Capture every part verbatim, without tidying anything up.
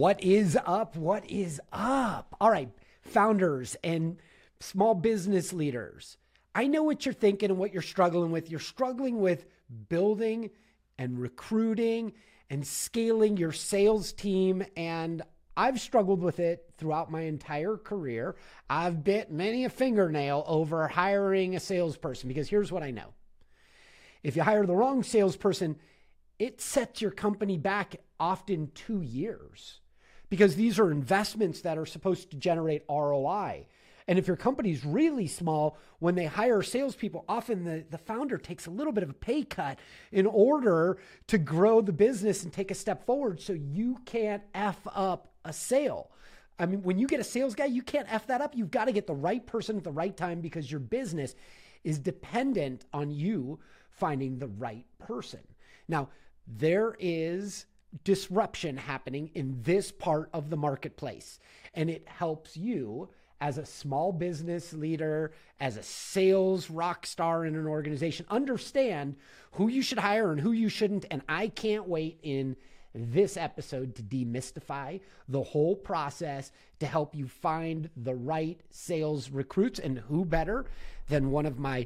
What is up? What is up? All right, founders and small business leaders. I know what you're thinking and what you're struggling with. You're struggling with building and recruiting and scaling your sales team. And I've struggled with it throughout my entire career. I've bit many a fingernail over hiring a salesperson because here's what I know. If you hire the wrong salesperson, it sets your company back often two years because these are investments that are supposed to generate R O I. And if your company's really small, when they hire salespeople, often the, the founder takes a little bit of a pay cut in order to grow the business and take a step forward so you can't F up a sale. I mean, when you get a sales guy, you can't F that up. You've got to get the right person at the right time because your business is dependent on you finding the right person. Now, there is disruption happening in this part of the marketplace, and it helps you as a small business leader, as a sales rock star in an organization, understand who you should hire and who you shouldn't. And I can't wait in this episode to demystify the whole process to help you find the right sales recruits. And who better than one of my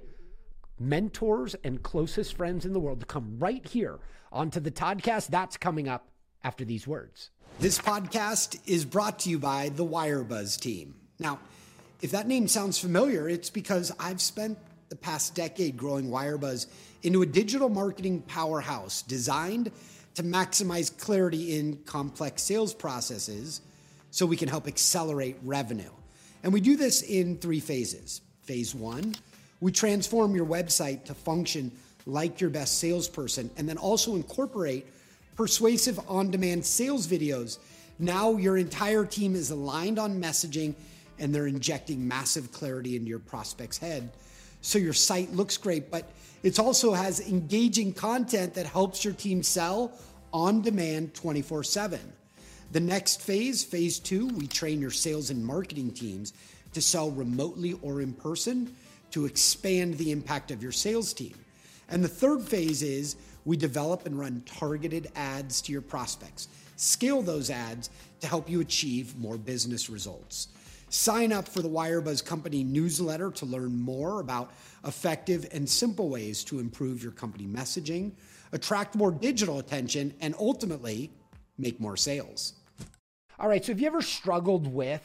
mentors and closest friends in the world to come right here onto the Toddcast. That's coming up after these words. This podcast is brought to you by the WireBuzz team. Now, if that name sounds familiar, it's because I've spent the past decade growing WireBuzz into a digital marketing powerhouse designed to maximize clarity in complex sales processes so we can help accelerate revenue. And we do this in three phases. Phase one, we transform your website to function like your best salesperson and then also incorporate persuasive on-demand sales videos. Now your entire team is aligned on messaging and they're injecting massive clarity into your prospect's head. So your site looks great, but it also has engaging content that helps your team sell on demand twenty-four seven. The next phase, phase two, we train your sales and marketing teams to sell remotely or in person to expand the impact of your sales team. And the third phase is we develop and run targeted ads to your prospects. Scale those ads to help you achieve more business results. Sign up for the WireBuzz Company newsletter to learn more about effective and simple ways to improve your company messaging, attract more digital attention, and ultimately make more sales. All right, so have you ever struggled with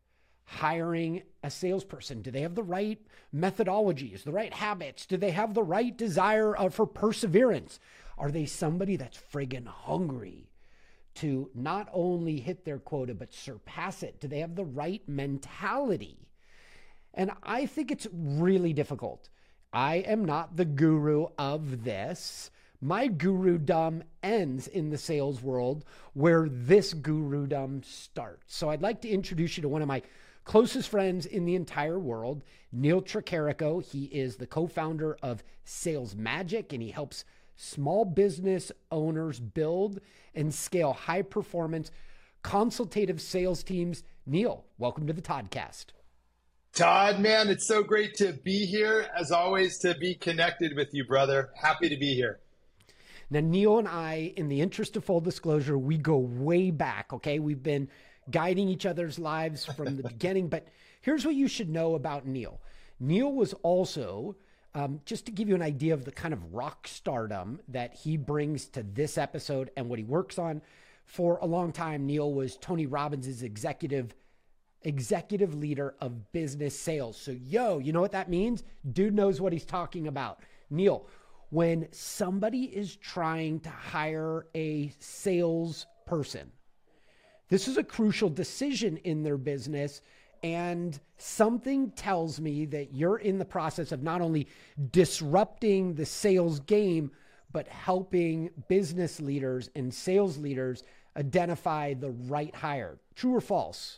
hiring a salesperson? Do they have the right methodologies, the right habits? Do they have the right desire uh, for perseverance? Are they somebody that's friggin' hungry to not only hit their quota, but surpass it? Do they have the right mentality? And I think it's really difficult. I am not the guru of this. My gurudom ends in the sales world where this gurudom starts. So I'd like to introduce you to one of my closest friends in the entire world, Neil Tricarico. He is the co-founder of Sales Magic, and he helps small business owners build and scale high-performance consultative sales teams. Neil, welcome to the Toddcast. Todd, man, it's so great to be here. As always, to be connected with you, brother. Happy to be here. Now, Neil and I, in the interest of full disclosure, we go way back, okay? We've been guiding each other's lives from the beginning, but here's what you should know about Neil. Neil was also, um, just to give you an idea of the kind of rock stardom that he brings to this episode and what he works on. For a long time, Neil was Tony Robbins' executive executive leader of business sales. So, yo, you know what that means? Dude knows what he's talking about. Neil, when somebody is trying to hire a sales person, this is a crucial decision in their business, and something tells me that you're in the process of not only disrupting the sales game, but helping business leaders and sales leaders identify the right hire. True or false?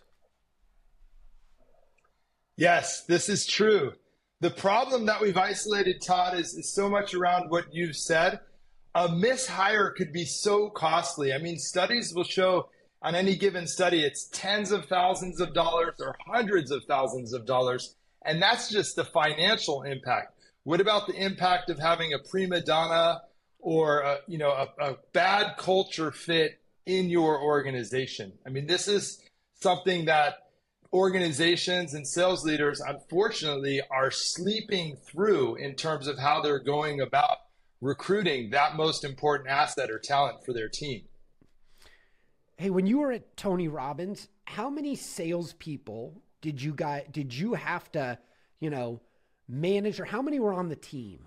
Yes, this is true. The problem that we've isolated, Todd, is, is so much around what you've said. A mishire could be so costly. I mean, studies will show on any given study, it's tens of thousands of dollars or hundreds of thousands of dollars. And that's just the financial impact. What about the impact of having a prima donna or a, you know, a, a bad culture fit in your organization. I mean, this is something that organizations and sales leaders, unfortunately, are sleeping through in terms of how they're going about recruiting that most important asset or talent for their team. Hey, when you were at Tony Robbins, how many salespeople did you guys, did you have to, you know, manage, or how many were on the team?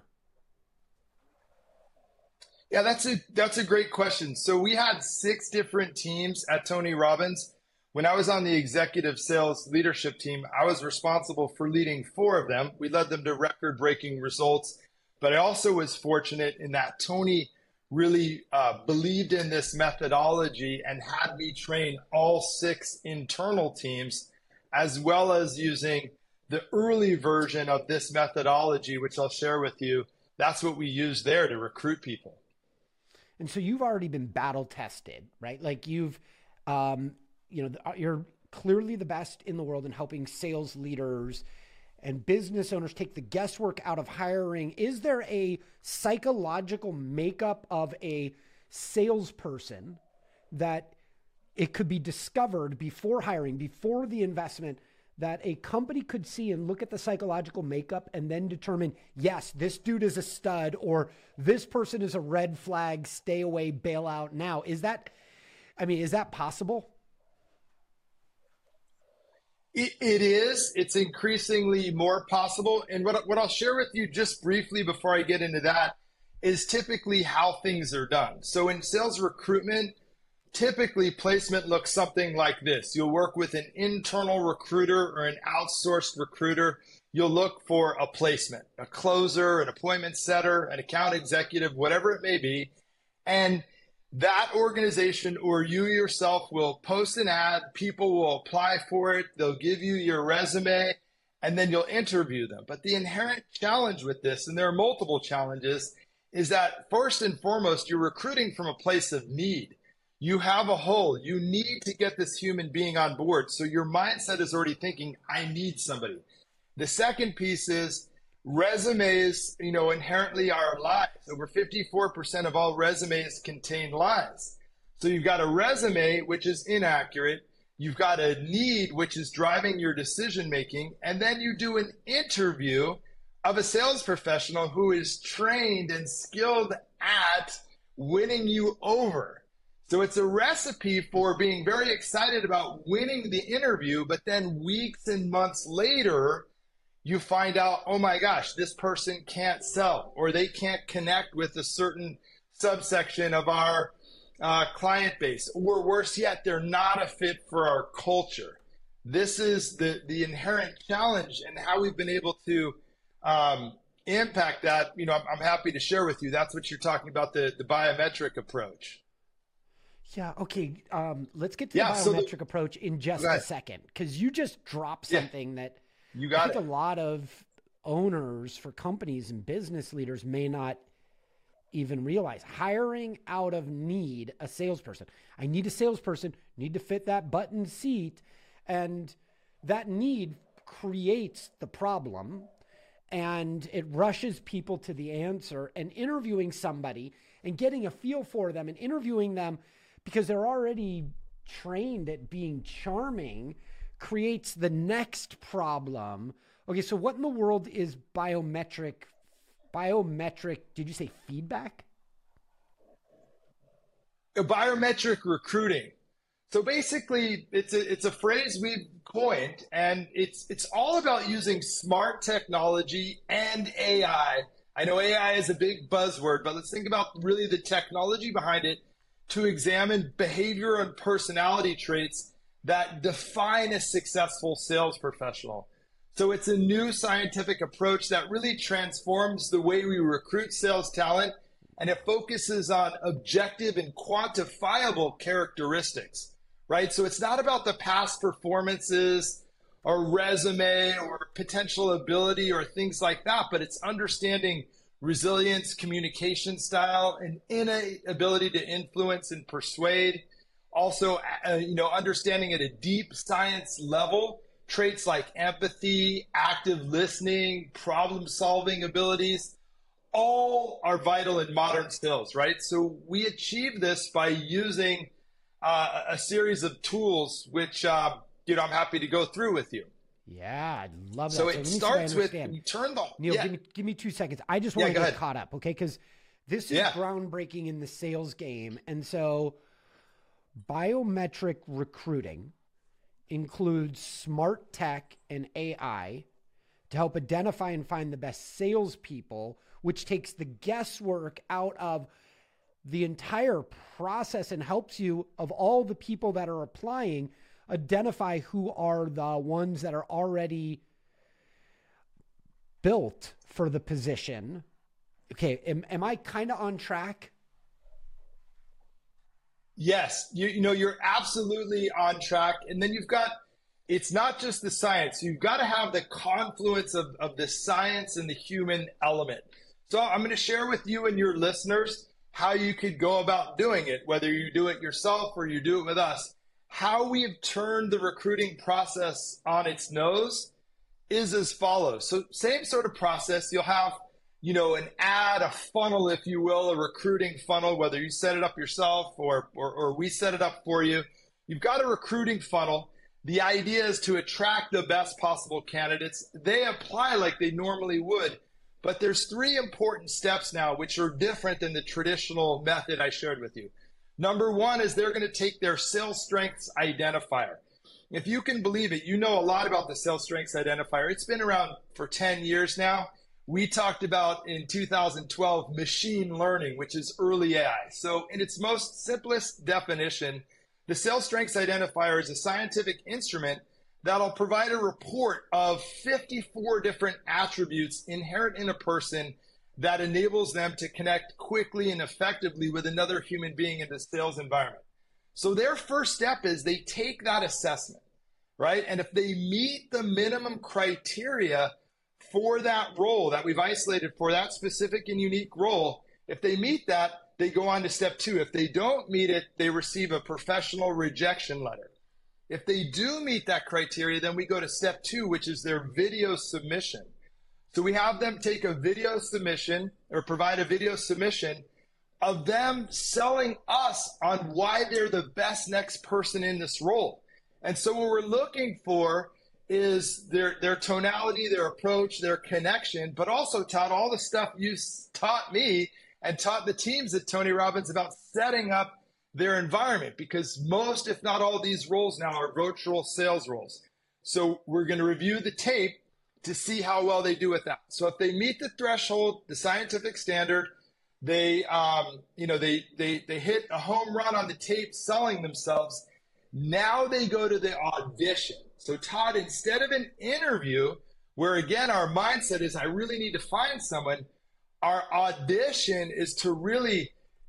Yeah, that's a that's a great question. So we had six different teams at Tony Robbins. When I was on the executive sales leadership team, I was responsible for leading four of them. We led them to record-breaking results. But I also was fortunate in that Tony really uh, believed in this methodology and had me train all six internal teams, as well as using the early version of this methodology, which I'll share with you. That's what we use there to recruit people. And so you've already been battle tested, right? Like you've, um, you know, you're clearly the best in the world in helping sales leaders and business owners take the guesswork out of hiring. Is there a psychological makeup of a salesperson that it could be discovered before hiring, before the investment, that a company could see and look at the psychological makeup and then determine, yes, this dude is a stud, or this person is a red flag, stay away, bail out now? Is that, I mean, is that possible? It, it is. It's increasingly more possible. And what, what I'll share with you just briefly before I get into that is typically how things are done. So in sales recruitment, typically placement looks something like this. You'll work with an internal recruiter or an outsourced recruiter. You'll look for a placement, a closer, an appointment setter, an account executive, whatever it may be. And that organization or you yourself will post an ad, people will apply for it, they'll give you your resume, and then you'll interview them. But the inherent challenge with this, and there are multiple challenges, is that first and foremost, you're recruiting from a place of need. You have a hole. You need to get this human being on board. So your mindset is already thinking, I need somebody. The second piece is resumes, you know, inherently are lies. Over fifty-four percent of all resumes contain lies. So you've got a resume, which is inaccurate. You've got a need, which is driving your decision making. And then you do an interview of a sales professional who is trained and skilled at winning you over. So it's a recipe for being very excited about winning the interview, but then weeks and months later, you find out, oh my gosh, this person can't sell, or they can't connect with a certain subsection of our uh, client base, or worse yet, they're not a fit for our culture. This is the, the inherent challenge, and how we've been able to um, impact that. You know, I'm, I'm happy to share with you. That's what you're talking about, the, the biometric approach. Yeah. Okay. Um, let's get to yeah, the so biometric the, approach in just a second, because you just dropped something yeah, that you got I think it. a lot of owners for companies and business leaders may not even realize. Hiring out of need a salesperson. I need a salesperson, need to fit that button seat. And that need creates the problem, and it rushes people to the answer. And interviewing somebody and getting a feel for them and interviewing them because they're already trained at being charming creates the next problem. Okay, so what in the world is biometric, biometric, did you say feedback? A biometric recruiting. So basically, it's a, it's a phrase we've coined, and it's, it's all about using smart technology and A I. I know A I is a big buzzword, but let's think about really the technology behind it to examine behavior and personality traits that define a successful sales professional. So it's a new scientific approach that really transforms the way we recruit sales talent, and it focuses on objective and quantifiable characteristics, right? So it's not about the past performances or resume or potential ability or things like that, but it's understanding resilience, communication style, and innate ability to influence and persuade. Also, uh, you know, understanding at a deep science level, traits like empathy, active listening, problem-solving abilities, all are vital in modern sales, right? So we achieve this by using uh, a series of tools, which, uh, you know, I'm happy to go through with you. Yeah, I love that. So, so it starts with, you turn the, Neil, yeah. give me, give me two seconds. I just want Yeah, to get ahead. caught up. Okay. Cause this is Yeah. groundbreaking in the sales game. And so biometric recruiting includes smart tech and A I to help identify and find the best salespeople, which takes the guesswork out of the entire process and helps you, of all the people that are applying, identify who are the ones that are already built for the position. Okay, am, am I kind of on track? Yes, you, you know, you're absolutely on track. And then you've got, it's not just the science. You've got to have the confluence of, of the science and the human element. So I'm going to share with you and your listeners how you could go about doing it, whether you do it yourself or you do it with us. How we have turned the recruiting process on its nose is as follows. So same sort of process. You'll have, you know, an ad, a funnel, if you will, a recruiting funnel, whether you set it up yourself or, or, or we set it up for you. You've got a recruiting funnel. The idea is to attract the best possible candidates. They apply like they normally would, but there's three important steps now, which are different than the traditional method I shared with you. Number one is they're going to take their sales strengths identifier. If you can believe it, you know a lot about the sales strengths identifier. It's been around for ten years now. We talked about in two thousand twelve machine learning, which is early A I. So in its most simplest definition, the sales strengths identifier is a scientific instrument that'll provide a report of fifty-four different attributes inherent in a person that enables them to connect quickly and effectively with another human being in the sales environment. So their first step is they take that assessment, right? And if they meet the minimum criteria for that role that we've isolated for that specific and unique role, if they meet that, they go on to step two. If they don't meet it, they receive a professional rejection letter. If they do meet that criteria, then we go to step two, which is their video submission. So we have them take a video submission or provide a video submission of them selling us on why they're the best next person in this role. And so what we're looking for is their, their tonality, their approach, their connection, but also, Todd, all the stuff you taught me and taught the teams at Tony Robbins about setting up their environment, because most, if not all, these roles now are virtual sales roles. So we're going to review the tape to see how well they do with that. So if they meet the threshold, the scientific standard, they, um, you know, they, they, they hit a home run on the tape selling themselves. Now they go to the audition. So Todd, instead of an interview where again, our mindset is, I really need to find someone, our audition is to really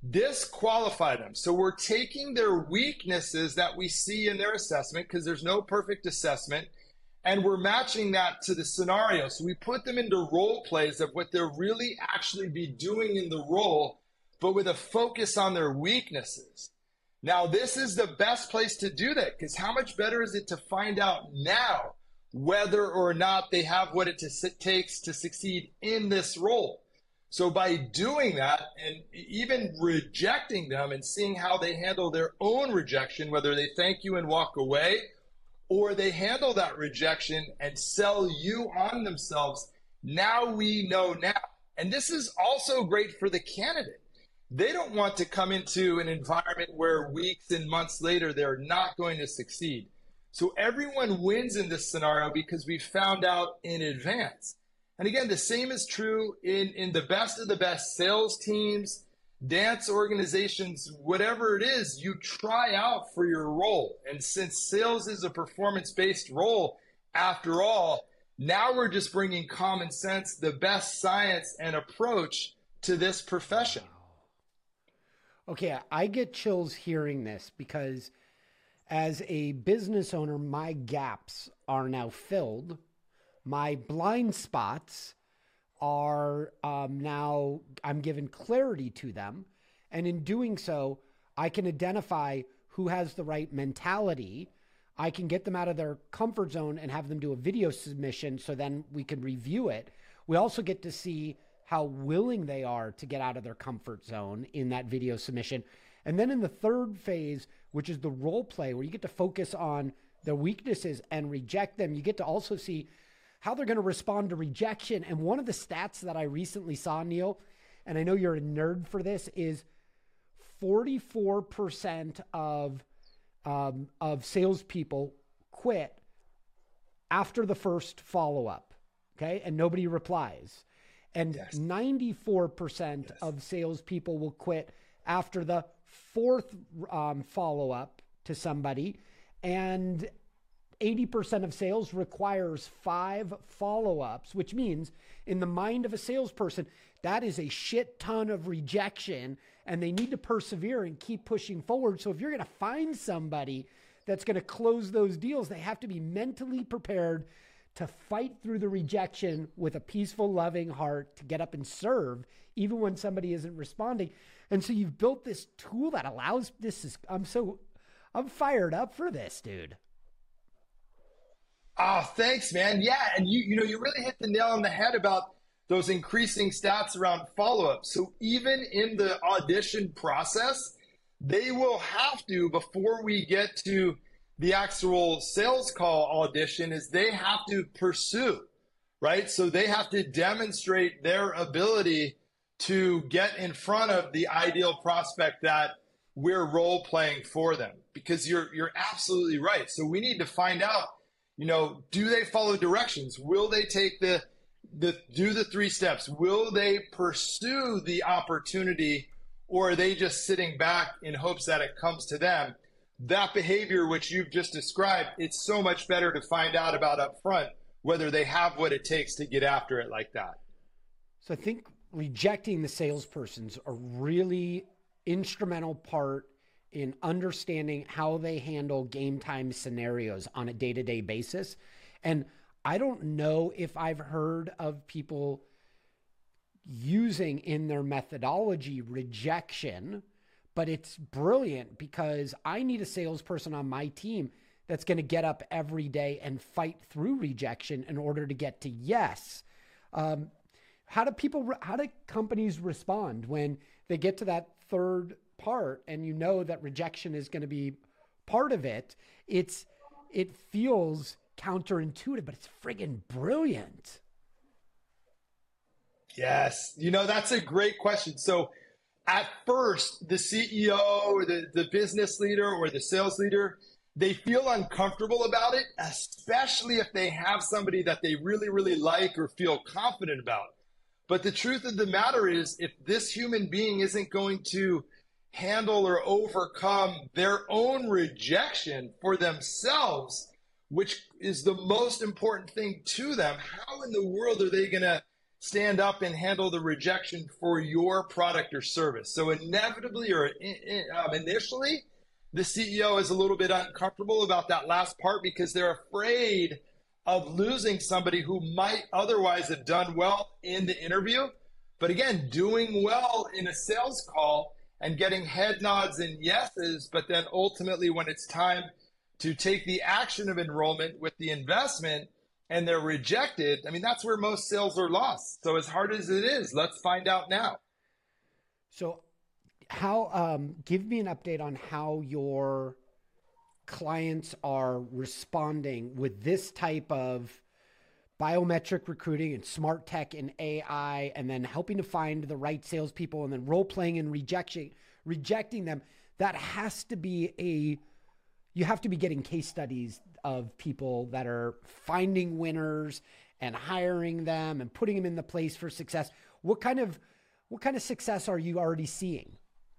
disqualify them. So we're taking their weaknesses that we see in their assessment, because there's no perfect assessment, and we're matching that to the scenario. So we put them into role plays of what they'll really actually be doing in the role, but with a focus on their weaknesses. Now, this is the best place to do that, because how much better is it to find out now whether or not they have what it to, takes to succeed in this role? So by doing that and even rejecting them and seeing how they handle their own rejection, whether they thank you and walk away, or they handle that rejection and sell you on themselves, now we know now. And this is also great for the candidate. They don't want to come into an environment where weeks and months later, they're not going to succeed. So everyone wins in this scenario because we found out in advance. And again, the same is true in, in the best of the best sales teams, dance organizations, whatever it is, you try out for your role. And since sales is a performance-based role, after all, now we're just bringing common sense, the best science and approach to this profession. Okay, I get chills hearing this, because as a business owner, my gaps are now filled. My blind spots are um, now, I'm given clarity to them. And in doing so, I can identify who has the right mentality. I can get them out of their comfort zone and have them do a video submission, so then we can review it. We also get to see how willing they are to get out of their comfort zone in that video submission. And then in the third phase, which is the role play where you get to focus on their weaknesses and reject them. You get to also see how they're going to respond to rejection. And one of the stats that I recently saw, Neil, and I know you're a nerd for this, is forty-four percent of um, of salespeople quit after the first follow-up, okay? And nobody replies. And yes. ninety-four percent yes. of salespeople will quit after the fourth um, follow-up to somebody. And eighty percent of sales requires five follow-ups, which means in the mind of a salesperson, that is a shit ton of rejection, and they need to persevere and keep pushing forward. So if you're going to find somebody that's going to close those deals, they have to be mentally prepared to fight through the rejection with a peaceful, loving heart, to get up and serve, even when somebody isn't responding. And so you've built this tool that allows this. Is, I'm so, I'm fired up for this, dude. Oh, thanks, man. Yeah. And you, you know, you really hit the nail on the head about those increasing stats around follow-up. So even in the audition process, they will have to, before we get to the actual sales call audition, is they have to pursue, right? So they have to demonstrate their ability to get in front of the ideal prospect that we're role playing for them, because you're, you're absolutely right. So we need to find out, you know, do they follow directions? Will they take the, the, do the three steps? Will they pursue the opportunity, or are they just sitting back in hopes that it comes to them? That behavior, which you've just described, it's so much better to find out about up front, whether they have what it takes to get after it like that. So I think rejecting the salesperson's a really instrumental part in understanding how they handle game time scenarios on a day-to-day basis. And I don't know if I've heard of people using in their methodology rejection, but it's brilliant, because I need a salesperson on my team that's going to get up every day and fight through rejection in order to get to yes. Um, how do people, how do companies respond when they get to that third part and you know that rejection is going to be part of it? It's, it feels counterintuitive, but it's friggin' brilliant. Yes. You know, that's a great question. So at first, the C E O or the, the business leader or the sales leader, they feel uncomfortable about it, especially if they have somebody that they really, really like or feel confident about. But the truth of the matter is, if this human being isn't going to handle or overcome their own rejection for themselves, which is the most important thing to them, how in the world are they going to stand up and handle the rejection for your product or service? So inevitably, or in, in, um, initially, the C E O is a little bit uncomfortable about that last part, because they're afraid of losing somebody who might otherwise have done well in the interview. But again, doing well in a sales call and getting head nods and yeses, but then ultimately when it's time to take the action of enrollment with the investment and they're rejected, I mean, that's where most sales are lost. So as hard as it is, let's find out now. So how, um, give me an update on how your clients are responding with this type of biometric recruiting and smart tech and A I, and then helping to find the right salespeople and then role playing and rejection, rejecting them. That has to be a, you have to be getting case studies of people that are finding winners and hiring them and putting them in the place for success. What kind of, what kind of success are you already seeing?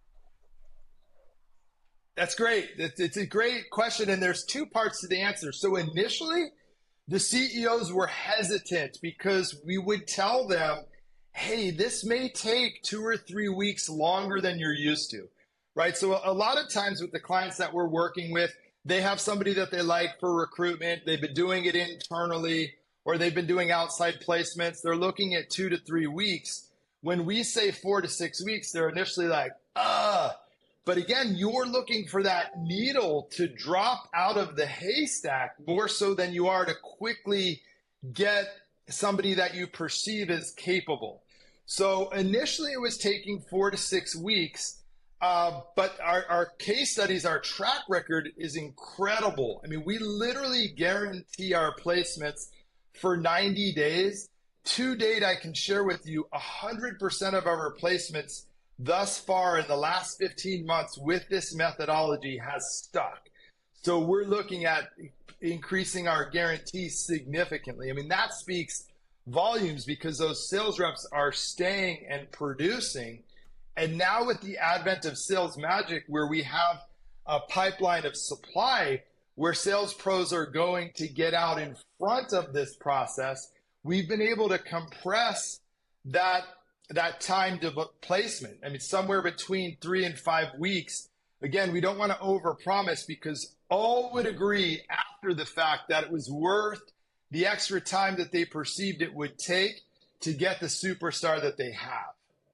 That's great. It's a great question. And there's two parts to the answer. So initially, the C E Os were hesitant because we would tell them, hey, this may take two or three weeks longer than you're used to, right? So a lot of times with the clients that we're working with, they have somebody that they like for recruitment. They've been doing it internally, or they've been doing outside placements. They're looking at two to three weeks. When we say four to six weeks, they're initially like, ah. But again, you're looking for that needle to drop out of the haystack more so than you are to quickly get somebody that you perceive as capable. So initially it was taking four to six weeks. Uh, but our, our case studies, our track record is incredible. I mean, we literally guarantee our placements for ninety days. To date, I can share with you one hundred percent of our placements thus far in the last fifteen months with this methodology has stuck. So we're looking at increasing our guarantees significantly. I mean, that speaks volumes because those sales reps are staying and producing. And now with the advent of Sales Magic, where we have a pipeline of supply where sales pros are going to get out in front of this process, we've been able to compress that, that time to placement. I mean, somewhere between three and five weeks. Again, we don't want to overpromise because all would agree after the fact that it was worth the extra time that they perceived it would take to get the superstar that they have.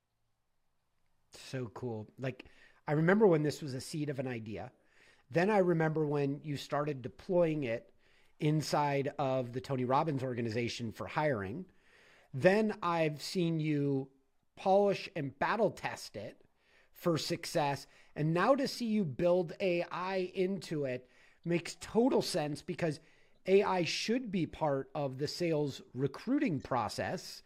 So cool. Like, I remember when this was a seed of an idea. Then I remember when you started deploying it inside of the Tony Robbins organization for hiring. Then I've seen you polish and battle test it for success. And now to see you build A I into it makes total sense, because A I should be part of the sales recruiting process.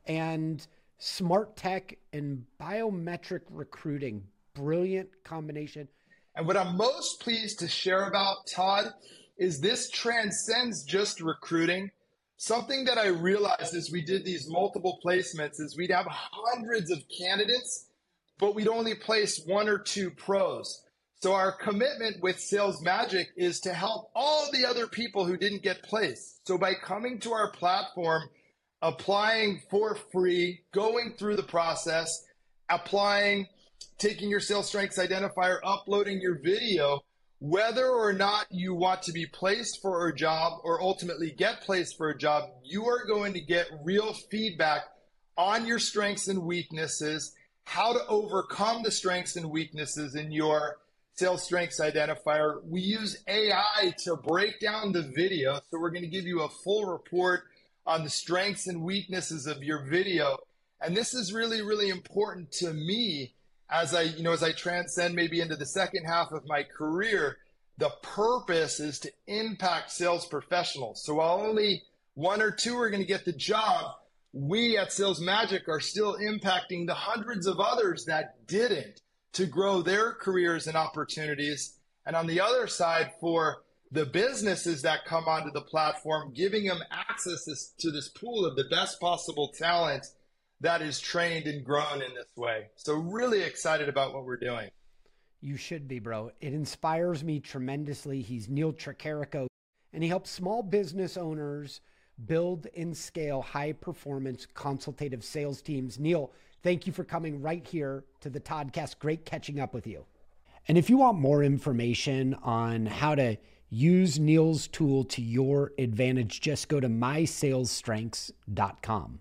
And smart tech and biometric recruiting, brilliant combination. And what I'm most pleased to share about, Todd, is this transcends just recruiting. Something that I realized as we did these multiple placements is we'd have hundreds of candidates, but we'd only place one or two pros. So our commitment with Sales Magic is to help all the other people who didn't get placed. So by coming to our platform, applying for free, going through the process, applying, taking your sales strengths identifier, uploading your video, whether or not you want to be placed for a job or ultimately get placed for a job, you are going to get real feedback on your strengths and weaknesses, how to overcome the strengths and weaknesses in your sales strengths identifier. We use A I to break down the video. So we're going to give you a full report on the strengths and weaknesses of your video. And this is really, really important to me as I, you know, as I transcend maybe into the second half of my career. The purpose is to impact sales professionals. So while only one or two are going to get the job, we at Sales Magic are still impacting the hundreds of others that didn't, to grow their careers and opportunities. And on the other side, for the businesses that come onto the platform, giving them access to this pool of the best possible talent that is trained and grown in this way. So really excited about what we're doing. You should be, bro. It inspires me tremendously. He's Neil Tricarico, and he helps small business owners build and scale high-performance consultative sales teams. Neil, thank you for coming right here to the Toddcast. Great catching up with you. And if you want more information on how to use Neil's tool to your advantage, just go to my sales strengths dot com.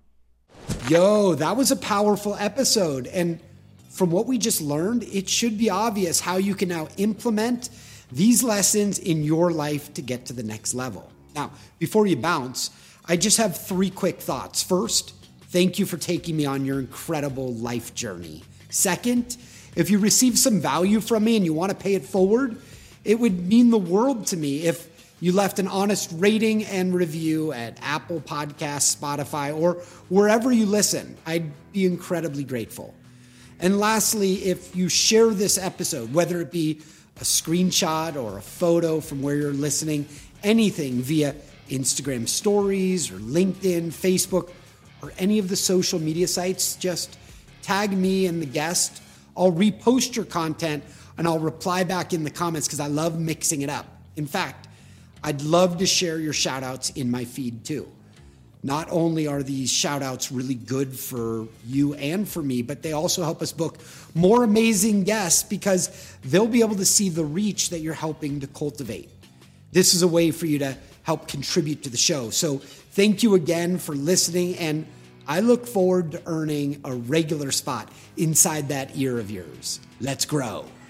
Yo, that was a powerful episode. And from what we just learned, it should be obvious how you can now implement these lessons in your life to get to the next level. Now, before you bounce, I just have three quick thoughts. First, thank you for taking me on your incredible life journey. Second, if you receive some value from me and you want to pay it forward, it would mean the world to me if you left an honest rating and review at Apple Podcasts, Spotify, or wherever you listen. I'd be incredibly grateful. And lastly, if you share this episode, whether it be a screenshot or a photo from where you're listening, anything via Instagram stories or LinkedIn, Facebook, or any of the social media sites, just tag me and the guest. I'll repost your content and I'll reply back in the comments because I love mixing it up. In fact, I'd love to share your shout outs in my feed too. Not only are these shout outs really good for you and for me, but they also help us book more amazing guests because they'll be able to see the reach that you're helping to cultivate. This is a way for you to help contribute to the show. So thank you again for listening, and I look forward to earning a regular spot inside that ear of yours. Let's grow.